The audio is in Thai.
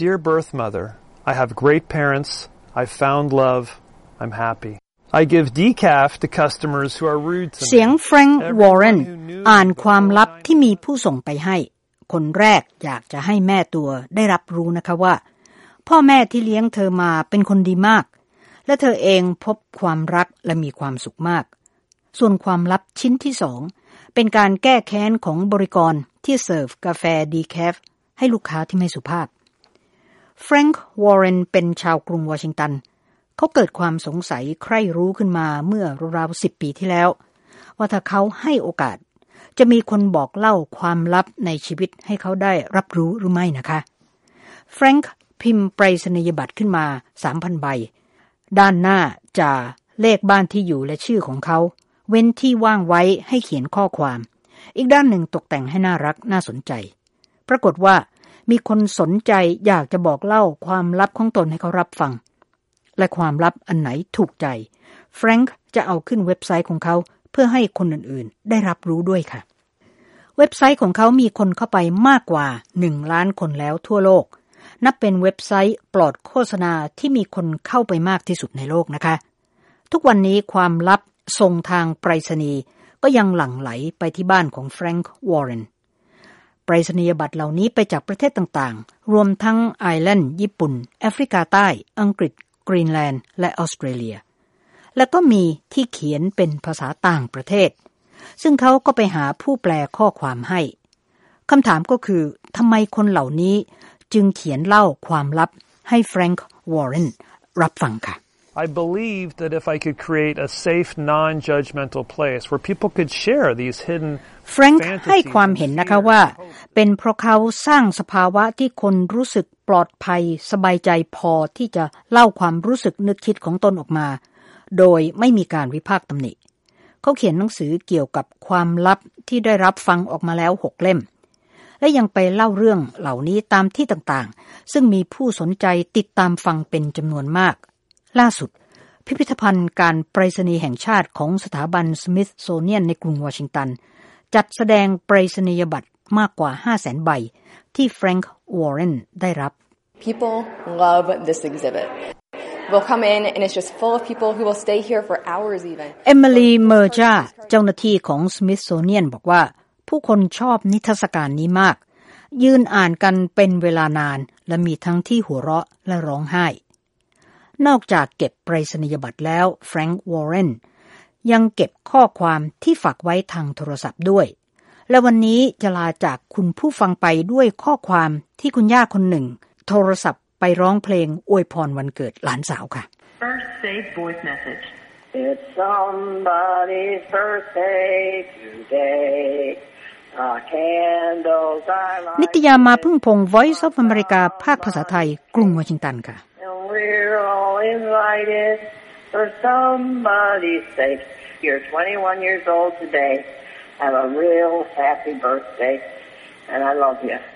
Dear birth mother, I have great parents. I've found love. I'm happy. I give decaf to customers who are rude to me. เสียงแฟรงค์วอร์เรนอ่านความลับที่มีผู้ส่งไปให้คนแรกอยากจะให้แม่ตัวได้รับรู้นะคะว่าพ่อแม่ที่เลี้ยงเธอมาเป็นคนดีมากและเธอเองพบความรักและมีความสุขมากส่วนความลับชิ้นที่2เป็นการแก้แค้นของบริกรที่เสิร์ฟกาแฟดีแคฟให้ลูกค้าที่ไม่สุภาพแฟรงค์วอร์เรนเป็นชาวกรุงวอชิงตันเขาเกิดความสงสัยใคร่รู้ขึ้นมาเมื่อราวๆ10 ปีที่แล้วว่าถ้าเขาให้โอกาสจะมีคนบอกเล่าความลับในชีวิตให้เขาได้รับรู้หรือไม่นะคะแฟรงค์พิมพ์ไปรษณียบัตรขึ้นมา 3,000 ใบด้านหน้าจะเลขบ้านที่อยู่และชื่อของเขาเว้นที่ว่างไว้ให้เขียนข้อความอีกด้านหนึ่งตกแต่งให้น่ารักน่าสนใจปรากฏว่ามีคนสนใจอยากจะบอกเล่าความลับของตนให้เขารับฟังและความลับอันไหนถูกใจแฟรงค์จะเอาขึ้นเว็บไซต์ของเขาเพื่อให้คนอื่นๆได้รับรู้ด้วยค่ะเว็บไซต์ของเขามีคนเข้าไปมากกว่า1 ล้านคนแล้วทั่วโลกนับเป็นเว็บไซต์ปลอดโฆษณาที่มีคนเข้าไปมากที่สุดในโลกนะคะทุกวันนี้ความลับส่งทางไปรษณีย์ก็ยังหลั่งไหลไปที่บ้านของแฟรงค์วอร์เรนไปรษณียบัตรเหล่านี้ไปจากประเทศต่างๆรวมทั้งไอร์แลนด์ญี่ปุ่นแอฟริกาใต้อังกฤษกรีนแลนด์และออสเตรเลียแล้วก็มีที่เขียนเป็นภาษาต่างประเทศซึ่งเขาก็ไปหาผู้แปลข้อความให้คำถามก็คือทำไมคนเหล่านี้จึงเขียนเล่าความลับให้แฟรงค์วอร์เรนรับฟังค่ะ I believe that if I could create a safe, non-judgmental place where people could share these hidden fantasies ให้ความเห็นนะคะว่าเป็นเพราะเขาสร้างสภาวะที่คนรู้สึกปลอดภัยสบายใจพอที่จะเล่าความรู้สึกนึกคิดของตนออกมาโดยไม่มีการวิพากษ์ตำหนิเขาเขียนหนังสือเกี่ยวกับความลับที่ได้รับฟังออกมาแล้ว6 เล่มและยังไปเล่าเรื่องเหล่านี้ตามที่ต่างๆซึ่งมีผู้สนใจติดตามฟังเป็นจำนวนมากล่าสุดพิพิธภัณฑ์การไปรษณีย์แห่งชาติของสถาบันสมิธโซเนียนในกรุงวอชิงตันจัดแสดงไปรษณียบัตรมากกว่า 500,000 ใบที่แฟรงค์วอร์เรนได้รับ People love this exhibit. We'll come in and it's just full of people who will stay here for hours even. Emily Merja เจ้าหน้าที่ของ Smithsonian บอกว่าผู้คนชอบนิทรรศการนี้มากยืนอ่านกันเป็นเวลานานและมีทั้งที่หัวเราะและร้องไห้นอกจากเก็บไปรษณียบัตรแล้วแฟรงค์วอร์เรนยังเก็บข้อความที่ฝากไว้ทางโทรศัพท์ด้วยและวันนี้จะลาจากคุณผู้ฟังไปด้วยข้อความที่คุณย่าคนหนึ่งโทรศัพท์ไปร้องเพลงอวยพรวันเกิดหลานสาวค่ะ First saved voice message. It's somebody's birthday today. Candles are lighting. นิตยามาพึ่งพงศ์ Voice of America ภาคภาษาไทยกรุงวอชิงตันค่ะ We're all invited for somebody's sake. You're 21 years old today. Have a real happy birthday, and I love you.